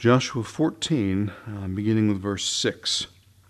Joshua 14, beginning with verse 6.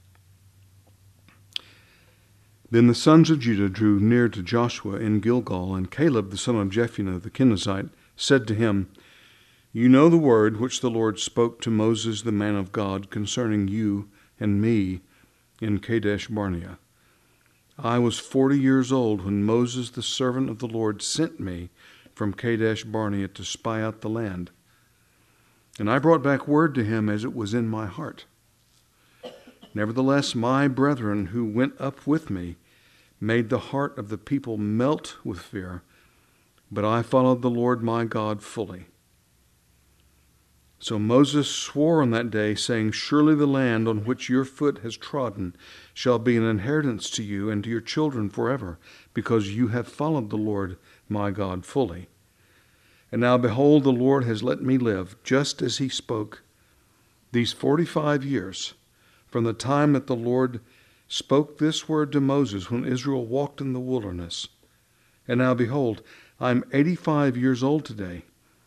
Then the sons of Judah drew near to Joshua in Gilgal, and Caleb the son of Jephunneh the Kenizzite said to him, You know the word which the Lord spoke to Moses the man of God concerning you and me in Kadesh Barnea. I was 40 years old when Moses the servant of the Lord sent me from Kadesh Barnea to spy out the land. And I brought back word to him as it was in my heart. Nevertheless, my brethren who went up with me made the heart of the people melt with fear, but I followed the Lord my God fully. So Moses swore on that day, saying, Surely the land on which your foot has trodden shall be an inheritance to you and to your children forever, because you have followed the Lord my God fully. And now, behold, the Lord has let me live, just as he spoke, these 45 years, from the time that the Lord spoke this word to Moses when Israel walked in the wilderness. And now, behold, I am 85 years old today.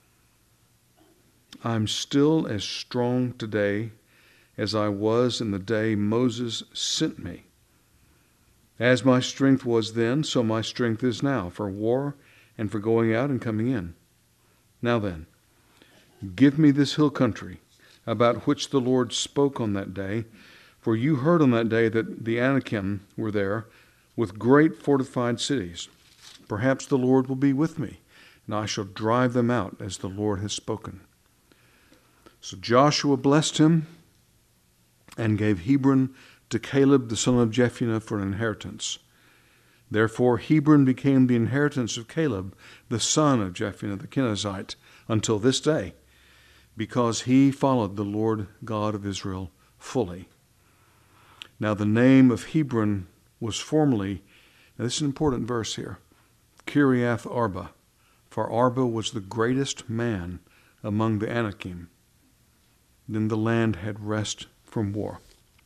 I am still as strong today as I was in the day Moses sent me. As my strength was then, so my strength is now, for war and for going out and coming in. Now then, give me this hill country, about which the Lord spoke on that day, for you heard on that day that the Anakim were there, with great fortified cities. Perhaps the Lord will be with me, and I shall drive them out, as the Lord has spoken. So Joshua blessed him, and gave Hebron to Caleb the son of Jephunneh for an inheritance. Therefore Hebron became the inheritance of Caleb, the son of Jephunneh the Kenizzite, until this day, because he followed the Lord God of Israel fully. Now the name of Hebron was formerly, now this is an important verse here, Kiriath Arba, for Arba was the greatest man among the Anakim. Then the land had rest from war.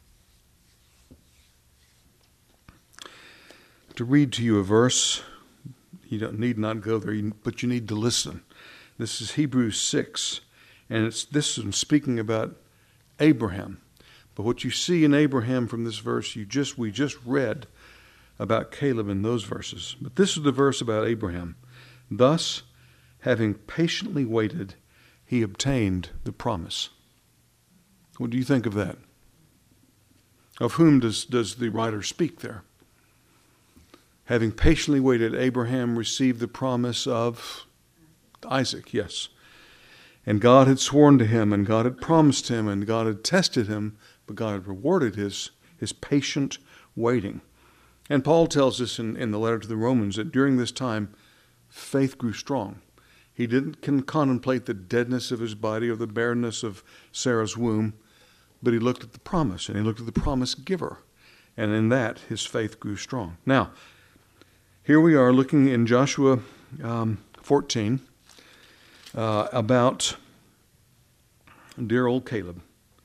To read to you a verse, you need not go there, but you need to listen. This is Hebrews 6, and this is speaking about Abraham. But what you see in Abraham from this verse, we just read about Caleb in those verses. But this is the verse about Abraham. Thus, having patiently waited, he obtained the promise. What do you think of that? Of whom does the writer speak there? Having patiently waited, Abraham received the promise of Isaac, yes. And God had sworn to him, and God had promised him, and God had tested him, but God had rewarded his patient waiting. And Paul tells us in the letter to the Romans that during this time, faith grew strong. He didn't contemplate the deadness of his body or the barrenness of Sarah's womb, but he looked at the promise, and he looked at the promise giver. And in that, his faith grew strong. Now, here we are looking in Joshua 14 about dear old Caleb,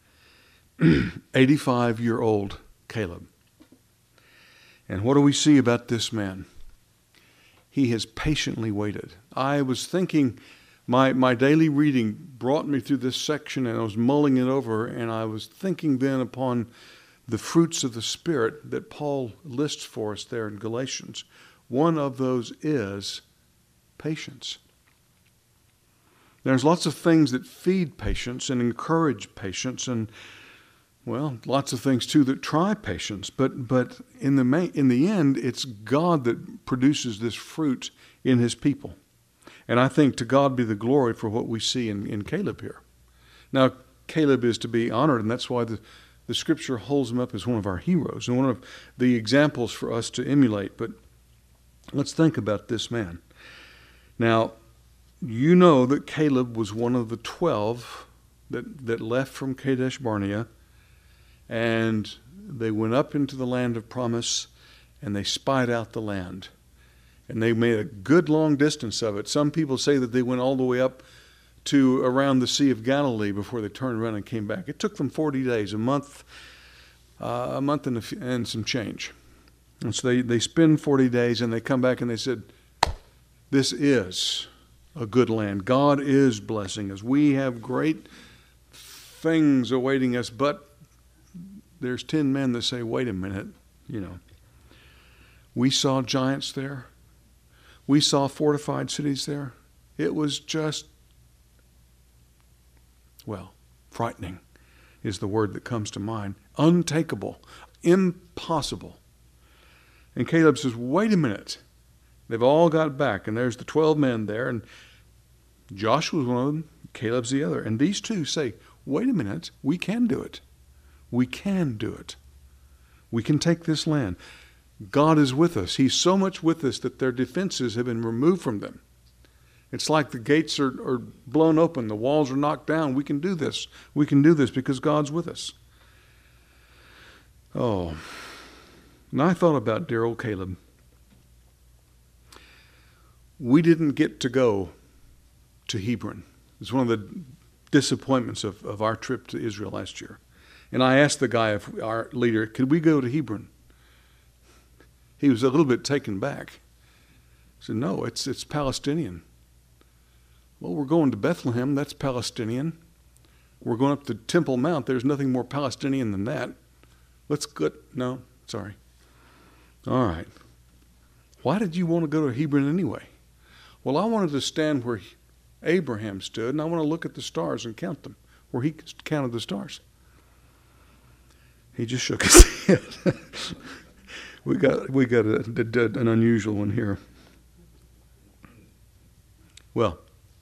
85-year-old Caleb. And what do we see about this man? He has patiently waited. I was thinking, my daily reading brought me through this section, and I was mulling it over, and I was thinking then upon the fruits of the Spirit that Paul lists for us there in Galatians. One of those is patience. There's lots of things that feed patience and encourage patience, and lots of things too that try patience. But in the end, it's God that produces this fruit in His people, and I think to God be the glory for what we see in Caleb here. Now, Caleb is to be honored, and that's why the Scripture holds him up as one of our heroes and one of the examples for us to emulate. But let's think about this man. Now, you know that Caleb was one of the 12 that left from Kadesh Barnea, and they went up into the land of promise, and they spied out the land. And they made a good long distance of it. Some people say that they went all the way up to around the Sea of Galilee before they turned around and came back. It took them 40 days, a month and some change. And so they spend 40 days, and they come back and they said, this is a good land. God is blessing us. We have great things awaiting us, but there's 10 men that say, wait a minute, We saw giants there. We saw fortified cities there. It was just, frightening is the word that comes to mind. Untakeable, impossible. And Caleb says, wait a minute. They've all got back, and there's the 12 men there, and Joshua's one of them, Caleb's the other. And these two say, wait a minute, we can do it. We can do it. We can take this land. God is with us. He's so much with us that their defenses have been removed from them. It's like the gates are blown open, the walls are knocked down. We can do this. We can do this because God's with us. Oh, and I thought about dear old Caleb. We didn't get to go to Hebron. It's one of the disappointments of our trip to Israel last year. And I asked the guy, our leader, could we go to Hebron? He was a little bit taken back. He said, no, it's Palestinian. Well, we're going to Bethlehem. That's Palestinian. We're going up to Temple Mount. There's nothing more Palestinian than that. Let's go. No, sorry. All right. Why did you want to go to Hebron anyway? Well, I wanted to stand where Abraham stood, and I want to look at the stars and count them, where he counted the stars. He just shook his head. We got an unusual one here. Well,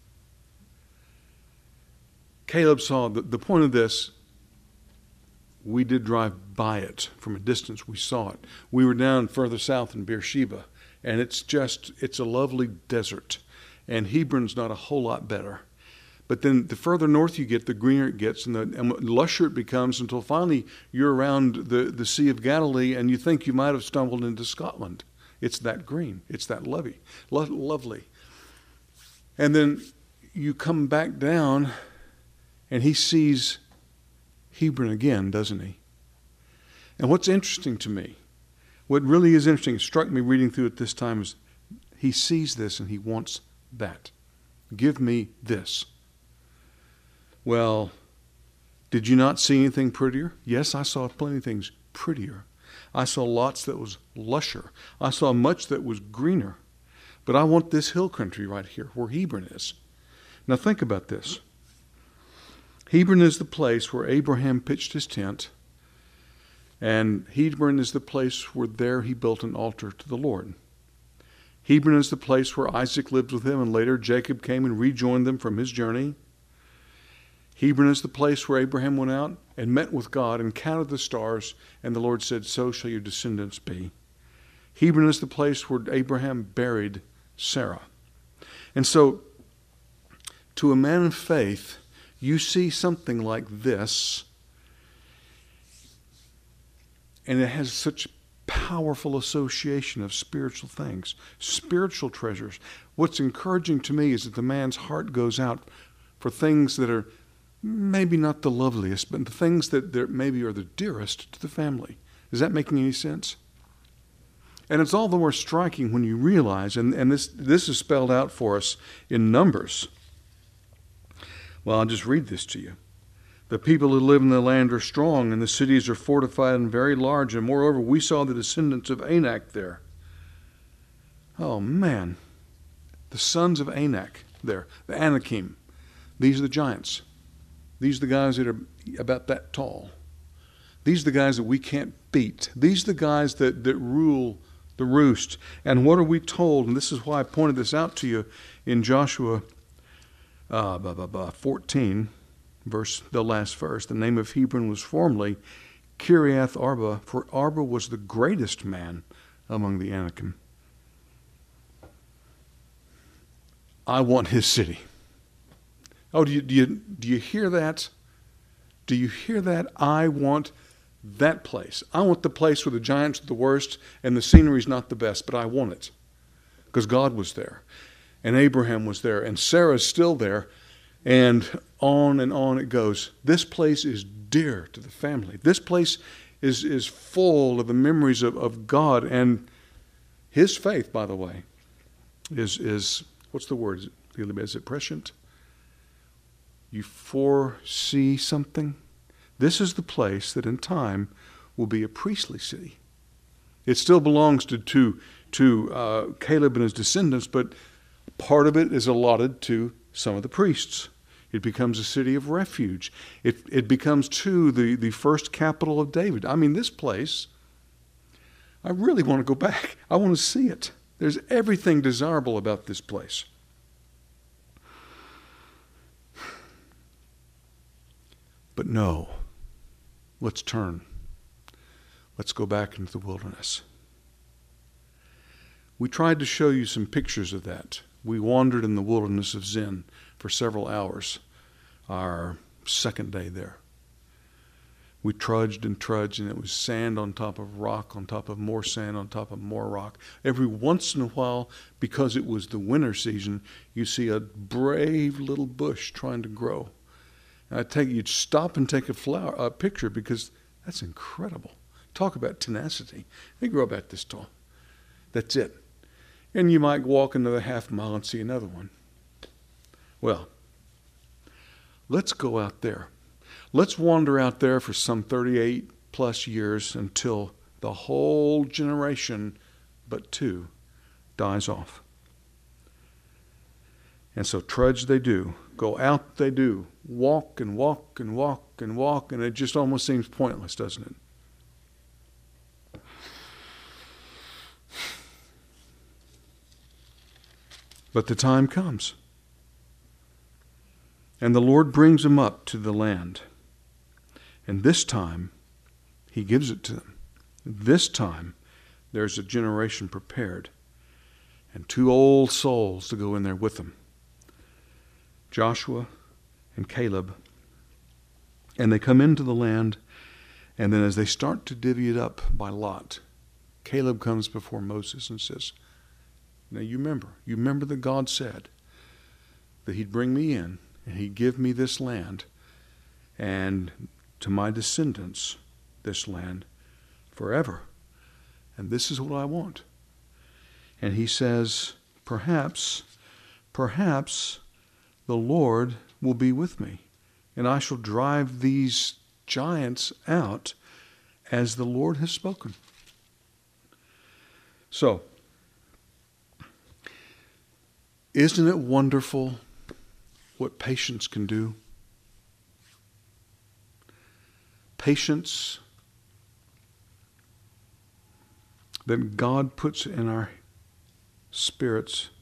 Caleb saw the point of this. We did drive by it from a distance. We saw it. We were down further south in Beersheba, and it's a lovely desert. And Hebron's not a whole lot better. But then the further north you get, the greener it gets, and the lusher it becomes until finally you're around the Sea of Galilee and you think you might have stumbled into Scotland. It's that green. It's that lovely. And then you come back down and he sees Hebron again, doesn't he? And what's interesting to me, what really is interesting, it struck me reading through it this time, is he sees this and he wants that. Give me this. Well, did you not see anything prettier? Yes, I saw plenty of things prettier. I saw lots that was lusher. I saw much that was greener. But I want this hill country right here where Hebron is. Now think about this. Hebron is the place where Abraham pitched his tent, and Hebron is the place where there he built an altar to the Lord. Hebron is the place where Isaac lived with him, and later Jacob came and rejoined them from his journey. Hebron is the place where Abraham went out and met with God and counted the stars, and the Lord said, so shall your descendants be. Hebron is the place where Abraham buried Sarah. And so, to a man of faith, you see something like this, and it has such powerful association of spiritual things, spiritual treasures. What's encouraging to me is that the man's heart goes out for things that are maybe not the loveliest, but the things that maybe are the dearest to the family. Is that making any sense? And it's all the more striking when you realize, and this is spelled out for us in Numbers. Well, I'll just read this to you. The people who live in the land are strong, and the cities are fortified and very large, and moreover, we saw the descendants of Anak there. Oh, man. The sons of Anak there, the Anakim. These are the giants. These are the guys that are about that tall. These are the guys that we can't beat. These are the guys that rule the roost. And what are we told? And this is why I pointed this out to you in Joshua 14, the last verse. The name of Hebron was formerly Kiriath Arba, for Arba was the greatest man among the Anakim. I want his city. Oh, do you hear that? Do you hear that? I want that place. I want the place where the giants are the worst and the scenery is not the best, but I want it because God was there and Abraham was there and Sarah's still there, and on it goes. This place is dear to the family. This place is full of the memories of God, and his faith, by the way, is what's the word? Is it prescient? You foresee something? This is the place that in time will be a priestly city. It still belongs to Caleb and his descendants, but part of it is allotted to some of the priests. It becomes a city of refuge. It becomes, too, the first capital of David. I mean, this place, I really want to go back. I want to see it. There's everything desirable about this place. But no, let's turn. Let's go back into the wilderness. We tried to show you some pictures of that. We wandered in the wilderness of Zin for several hours, our second day there. We trudged and trudged, and it was sand on top of rock, on top of more sand, on top of more rock. Every once in a while, because it was the winter season, you see a brave little bush trying to grow. And you'd stop and take a picture, because that's incredible. Talk about tenacity. They grow about this tall. That's it. And you might walk another half mile and see another one. Well, let's go out there. Let's wander out there for some 38 plus years until the whole generation but two dies off. And so trudge they do. Go out they do. Walk and walk and walk and walk, and it just almost seems pointless, doesn't it? But the time comes. And the Lord brings them up to the land. And this time, he gives it to them. This time, there's a generation prepared. And 2 old souls to go in there with them. Joshua and Caleb. And they come into the land. And then as they start to divvy it up by lot, Caleb comes before Moses and says, now you remember that God said that he'd bring me in and he'd give me this land and to my descendants this land forever. And this is what I want. And he says, perhaps the Lord will be with me, and I shall drive these giants out as the Lord has spoken. So, isn't it wonderful what patience can do? Patience that God puts in our spirits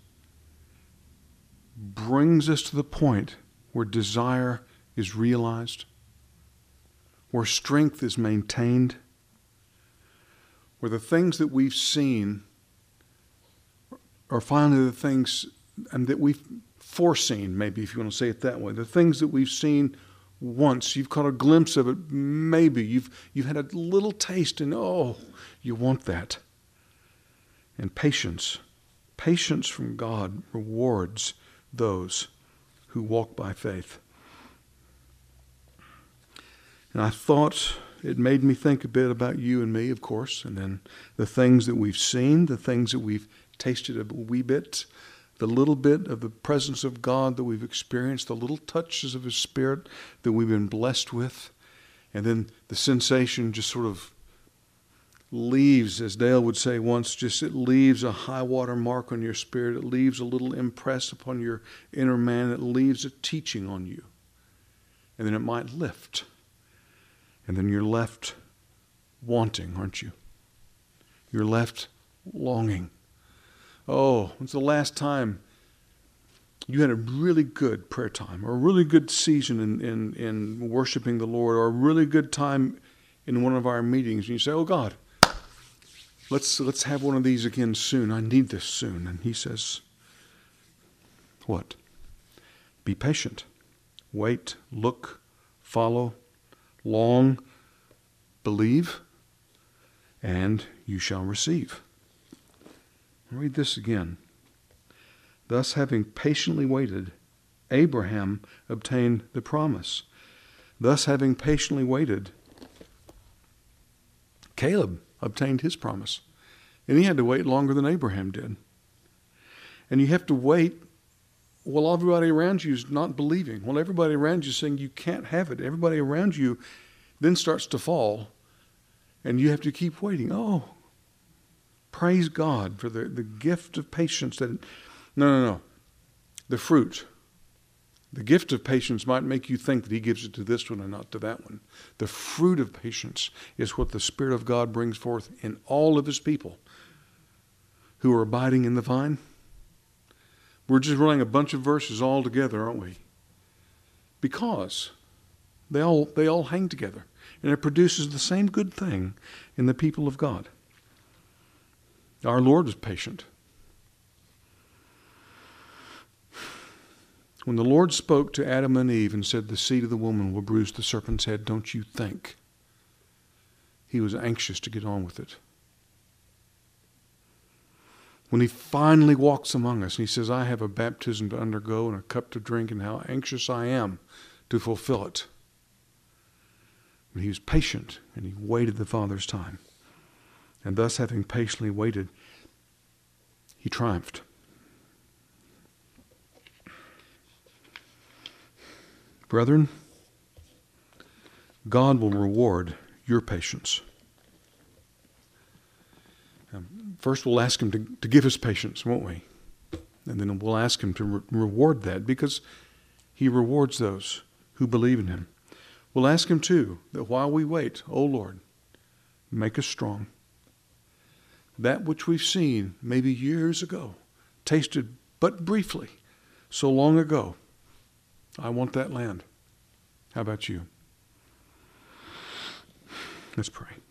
brings us to the point where desire is realized, where strength is maintained, where the things that we've seen are finally the things and that we've foreseen, maybe if you want to say it that way, the things that we've seen once, you've caught a glimpse of it, maybe you've had a little taste, and you want that. And patience from God rewards those who walk by faith. And I thought it made me think a bit about you and me, of course, and then the things that we've seen, the things that we've tasted a wee bit, the little bit of the presence of God that we've experienced, the little touches of His Spirit that we've been blessed with, and then the sensation just sort of leaves, as Dale would say once, it leaves a high water mark on your spirit. It leaves a little impress upon your inner man. It leaves a teaching on you. And then it might lift. And then you're left wanting, aren't you? You're left longing. Oh, when's the last time you had a really good prayer time, or a really good season in worshiping the Lord, or a really good time in one of our meetings, and you say, oh God, let's have one of these again soon. I need this soon. And He says, what? Be patient. Wait, look, follow, long, believe, and you shall receive. I'll read this again. Thus, having patiently waited, Abraham obtained the promise. Thus, having patiently waited, Caleb obtained his promise. And he had to wait longer than Abraham did. And you have to wait Well, everybody around you is not believing. Well, everybody around you is saying you can't have it. Everybody around you then starts to fall, and you have to keep waiting. Oh, praise God for the gift of patience. No. The fruit. The gift of patience might make you think that he gives it to this one and not to that one. The fruit of patience is what the Spirit of God brings forth in all of his people who are abiding in the vine. We're just running a bunch of verses all together, aren't we? Because they all hang together. And it produces the same good thing in the people of God. Our Lord was patient. When the Lord spoke to Adam and Eve and said, the seed of the woman will bruise the serpent's head, don't you think he was anxious to get on with it? When he finally walks among us and he says, I have a baptism to undergo and a cup to drink, and how anxious I am to fulfill it. But he was patient and he waited the Father's time. And thus, having patiently waited, he triumphed. Brethren, God will reward your patience. First, we'll ask him to give us patience, won't we? And then we'll ask him to reward that, because he rewards those who believe in him. We'll ask him, too, that while we wait, O Lord, make us strong. That which we've seen maybe years ago, tasted but briefly, so long ago, I want that land. How about you? Let's pray.